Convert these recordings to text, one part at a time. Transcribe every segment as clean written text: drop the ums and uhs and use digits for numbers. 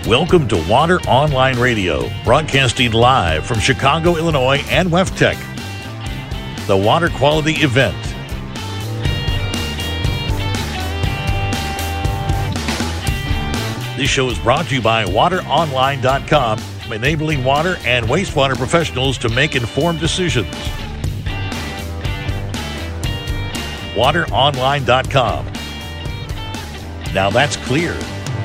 Welcome to Water Online Radio, broadcasting live from Chicago, Illinois and WEFTEC, the water quality event. This show is brought to you by WaterOnline.com, enabling water and wastewater professionals to make informed decisions. WaterOnline.com. Now that's clear.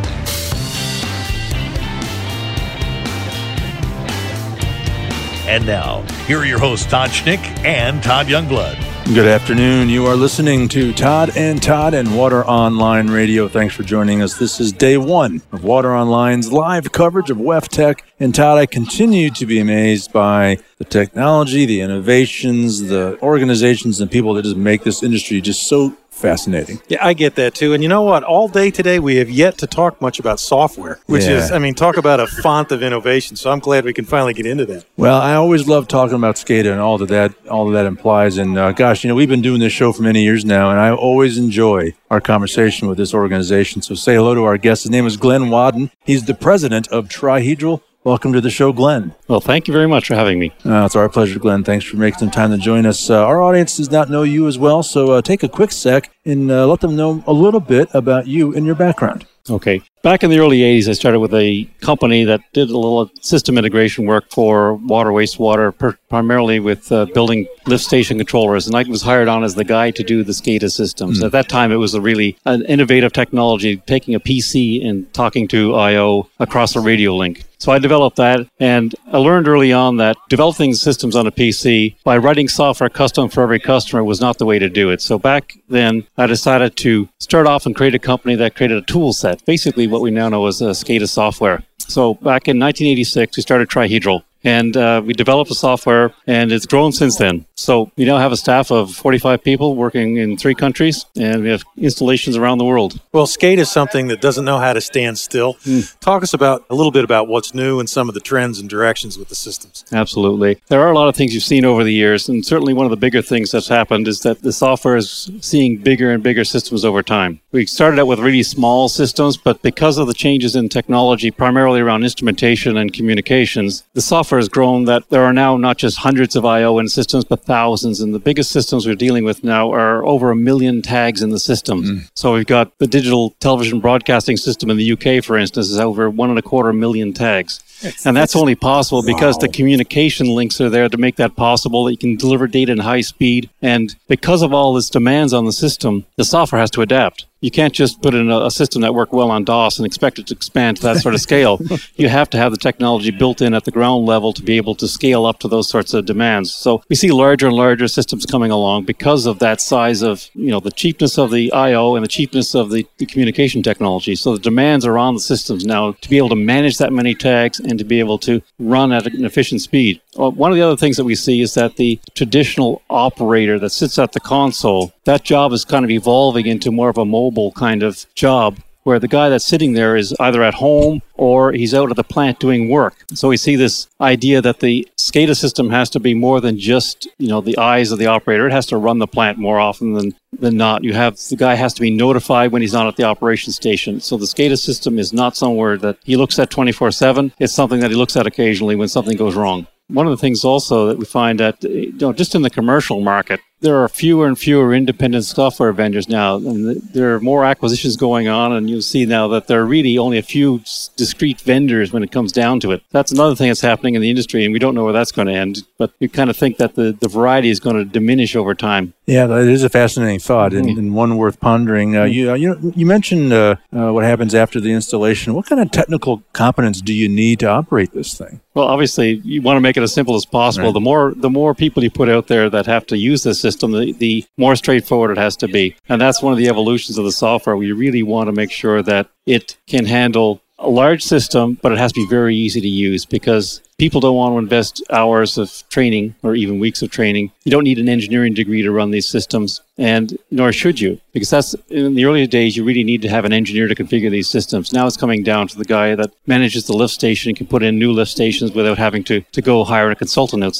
And now, here are your hosts, Todd Schnick and Todd Youngblood. Good afternoon. You are listening to Todd and Water Online Radio. Thanks for joining us. This is day one of Water Online's live coverage of WEFTEC. And Todd, I continue to be amazed by the technology, the innovations, the organizations, and people that just make this industry just so fascinating. Yeah, I get that too. And you know what? All day today, we have yet to talk much about software, which is, talk about a font of innovation. So I'm glad we can finally get into that. Well, I always love talking about SCADA and all that implies. And gosh, we've been doing this show for many years now, and I always enjoy our conversation with this organization. So say hello to our guest. His name is Glenn Wadden. He's the president of Trihedral. Welcome to the show, Glenn. Well, thank you very much for having me. It's our pleasure, Glenn. Thanks for making some time to join us. Our audience does not know you as well, so take a quick sec and let them know a little bit about you and your background. Okay. Back in the early 80s, I started with a company that did a little system integration work for water, wastewater, primarily with building lift station controllers. And I was hired on as the guy to do the SCADA systems. At that time, it was an innovative technology, taking a PC and talking to I/O across a radio link. So I developed that, and I learned early on that developing systems on a PC by writing software custom for every customer was not the way to do it. So back then, I decided to start off and create a company that created a tool set, basically what we now know as SCADA software. So back in 1986, we started Trihedral. And we developed the software, and it's grown since then. So we now have a staff of 45 people working in 3 countries, and we have installations around the world. Well, SCADA is something that doesn't know how to stand still. Talk us a little bit about what's new and some of the trends and directions with the systems. Absolutely. There are a lot of things you've seen over the years, and certainly one of the bigger things that's happened is that the software is seeing bigger and bigger systems over time. We started out with really small systems, but because of the changes in technology, primarily around instrumentation and communications, the software has grown that there are now not just hundreds of I/O in systems, but thousands. And the biggest systems we're dealing with now are over 1 million tags in the systems. So we've got the digital television broadcasting system in the UK, for instance, is over 1.25 million tags. And that's only possible because the communication links are there to make that possible. You can deliver data in high speed. And because of all this demands on the system, the software has to adapt. You can't just put in a system that worked well on DOS and expect it to expand to that sort of scale. You have to have the technology built in at the ground level to be able to scale up to those sorts of demands. So we see larger and larger systems coming along because of that size of, the cheapness of the I/O and the cheapness of the communication technology. So the demands are on the systems now to be able to manage that many tags and to be able to run at an efficient speed. One of the other things that we see is that the traditional operator that sits at the console, that job is kind of evolving into more of a mobile kind of job, where the guy that's sitting there is either at home or he's out at the plant doing work. So we see this idea that the SCADA system has to be more than just, the eyes of the operator. It has to run the plant more often than not. The guy has to be notified when he's not at the operation station. So the SCADA system is not somewhere that he looks at 24/7. It's something that he looks at occasionally when something goes wrong. One of the things also that we find that, just in the commercial market, there are fewer and fewer independent software vendors now, and there are more acquisitions going on, and you'll see now that there are really only a few discrete vendors when it comes down to it. That's another thing that's happening in the industry, and we don't know where that's going to end, but we kind of think that the variety is going to diminish over time. Yeah, that is a fascinating thought, and one worth pondering. You mentioned what happens after the installation. What kind of technical competence do you need to operate this thing? Well, obviously, you want to make it as simple as possible. Right. The more people you put out there that have to use this system, the more straightforward it has to be. And that's one of the evolutions of the software. We really want to make sure that it can handle a large system, but it has to be very easy to use because people don't want to invest hours of training or even weeks of training. You don't need an engineering degree to run these systems, and nor should you, because that's in the earlier days, you really need to have an engineer to configure these systems. Now it's coming down to the guy that manages the lift station and can put in new lift stations without having to go hire a consultant outside.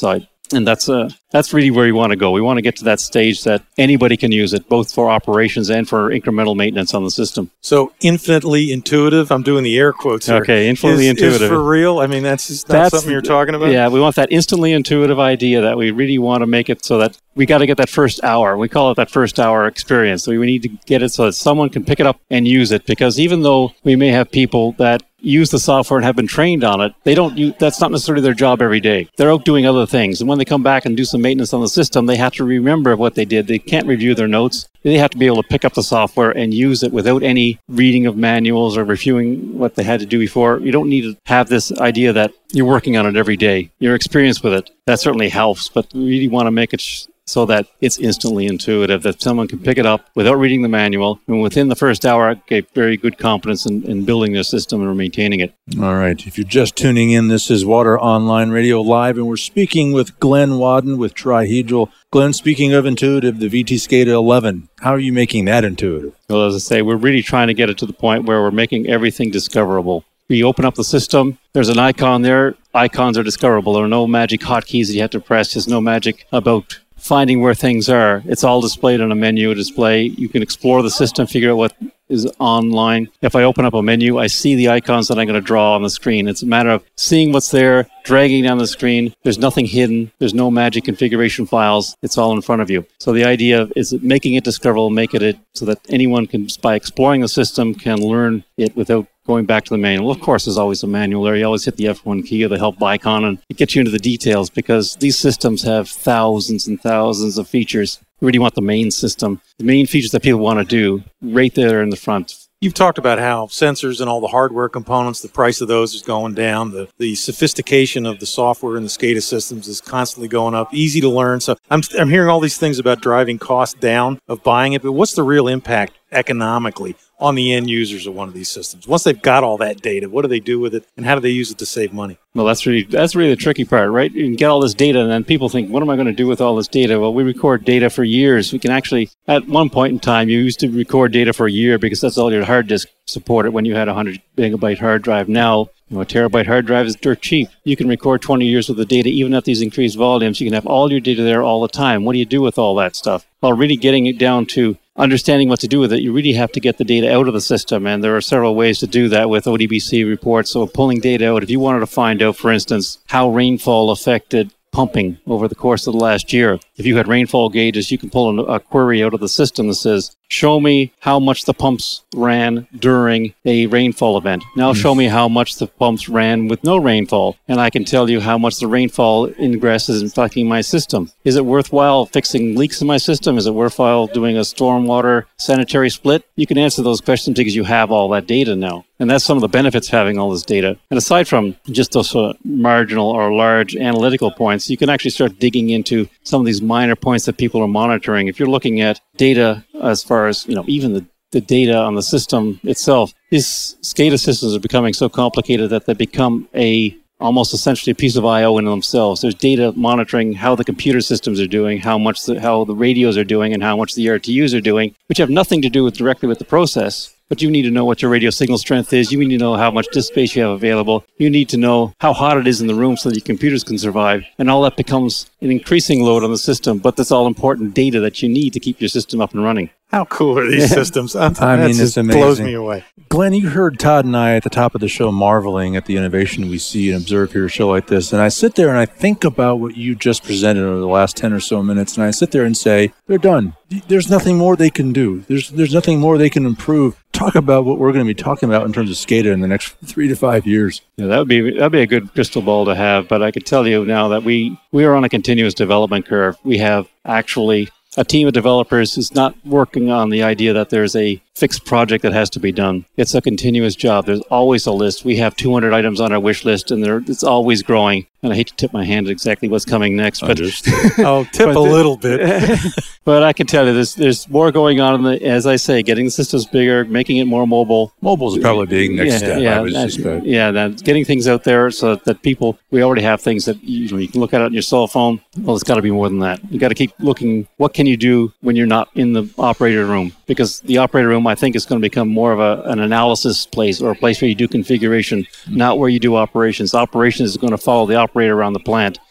And that's really where we want to go. We want to get to that stage that anybody can use it, both for operations and for incremental maintenance on the system. So infinitely intuitive. I'm doing the air quotes here. Okay, infinitely intuitive. Is for real? I mean, that's just not something you're talking about? Yeah, we want that instantly intuitive idea that we really want to make it so that we got to get that first hour. We call it that first hour experience. So we need to get it so that someone can pick it up and use it, because even though we may have people that use the software and have been trained on it, that's not necessarily their job every day. They're out doing other things. And when they come back and do some maintenance on the system, they have to remember what they did. They can't review their notes. They have to be able to pick up the software and use it without any reading of manuals or reviewing what they had to do before. You don't need to have this idea that you're working on it every day. Your experience with it, that certainly helps, but we really want to make it so that it's instantly intuitive, that someone can pick it up without reading the manual, and within the first hour, get very good confidence in building their system and maintaining it. All right. If you're just tuning in, this is Water Online Radio Live, and we're speaking with Glenn Wadden with Trihedral. Glenn, speaking of intuitive, the VT SCADA 11, how are you making that intuitive? Well, as I say, we're really trying to get it to the point where we're making everything discoverable. We open up the system, there's an icon there. Icons are discoverable. There are no magic hotkeys that you have to press. There's no magic about finding where things are. It's all displayed on a menu display. You can explore the system, figure out what is online. If I open up a menu, I see the icons that I'm going to draw on the screen. It's a matter of seeing what's there, dragging down the screen. There's nothing hidden. There's no magic configuration files. It's all in front of you. So the idea is making it discoverable, making it so that anyone can, by exploring the system, can learn it without going back to the manual. Of course, there's always a manual there. You always hit the F1 key or the help icon, and it gets you into the details, because these systems have thousands and thousands of features. We really want the main system, the main features that people want to do, right there in the front. You've talked about how sensors and all the hardware components, the price of those is going down. The sophistication of the software and the SCADA systems is constantly going up. Easy to learn. So I'm hearing all these things about driving costs down of buying it, but what's the real impact economically on the end users of one of these systems? Once they've got all that data, what do they do with it, and how do they use it to save money? Well, that's really the tricky part, right? You can get all this data, and then people think, what am I going to do with all this data? Well, we record data for years. We can actually, at one point in time, you used to record data for a year because that's all your hard disk supported when you had a 100 megabyte hard drive. Now, a terabyte hard drive is dirt cheap. You can record 20 years worth of data, even at these increased volumes. You can have all your data there all the time. What do you do with all that stuff? Well, really getting it down to understanding what to do with it, you really have to get the data out of the system, and there are several ways to do that with ODBC reports. So pulling data out, if you wanted to find out, for instance, how rainfall affected pumping over the course of the last year, if you had rainfall gauges, you can pull a query out of the system that says, show me how much the pumps ran during a rainfall event. Now show me how much the pumps ran with no rainfall, and I can tell you how much the rainfall ingress is affecting my system. Is it worthwhile fixing leaks in my system? Is it worthwhile doing a stormwater sanitary split? You can answer those questions because you have all that data now. And that's some of the benefits of having all this data. And aside from just those marginal or large analytical points, you can actually start digging into some of these minor points that people are monitoring. If you're looking at data as far as, even the data on the system itself, these SCADA systems are becoming so complicated that they become almost essentially a piece of I/O in themselves. There's data monitoring how the computer systems are doing, how the radios are doing, and how much the RTUs are doing, which have nothing to do directly with the process. But you need to know what your radio signal strength is. You need to know how much disk space you have available. You need to know how hot it is in the room so that your computers can survive. And all that becomes an increasing load on the system, but that's all important data that you need to keep your system up and running. How cool are these systems? I mean, it's amazing. Blows me away. Glenn, you heard Todd and I at the top of the show marveling at the innovation we see and observe here at a show like this. And I sit there and I think about what you just presented over the last 10 or so minutes. And I sit there and say, they're done. There's nothing more they can do. There's nothing more they can improve. Talk about what we're going to be talking about in terms of SCADA in the next 3 to 5 years. Yeah, that'd be a good crystal ball to have. But I could tell you now that we are on a continuous development curve. We have actually a team of developers who's not working on the idea that there's a fixed project that has to be done. It's a continuous job. There's always a list. We have 200 items on our wish list, and it's always growing. And I hate to tip my hand at exactly what's coming next, but oh, tip a little bit. But I can tell you, there's more going on. As I say, getting the systems bigger, making it more mobile. Mobile is probably a big next step. I would suspect. Yeah, getting things out there so that people. We already have things that you can look at it on your cell phone. Well, it's got to be more than that. You got to keep looking. What can you do when you're not in the operator room? Because the operator room, I think, is going to become more of an analysis place, or a place where you do configuration, not where you do operations. Operations is going to follow the operator around the plant.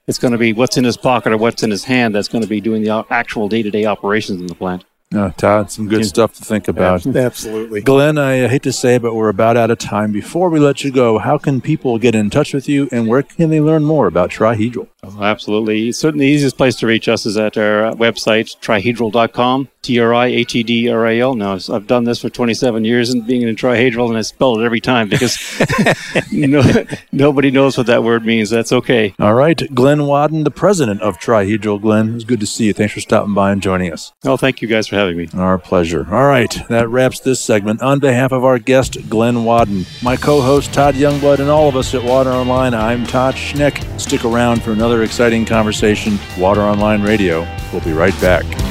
It's going to be what's in his pocket or what's in his hand that's going to be doing the actual day-to-day operations in the plant. Todd, some good stuff to think about. Absolutely. Glenn, I hate to say it, but we're about out of time. Before we let you go, how can people get in touch with you, and where can they learn more about Trihedral? Oh, absolutely. Certainly the easiest place to reach us is at our website, trihedral.com, Trihedral. Now, I've done this for 27 years and being in Trihedral, and I spell it every time because nobody knows what that word means. That's okay. All right. Glenn Wadden, the president of Trihedral. Glenn, it was good to see you. Thanks for stopping by and joining us. Oh, thank you guys for having me. Our pleasure. All right. That wraps this segment. On behalf of our guest, Glenn Wadden, my co-host, Todd Youngblood, and all of us at Water Online, I'm Todd Schneck. Stick around for another exciting conversation. Water Online Radio. We'll be right back.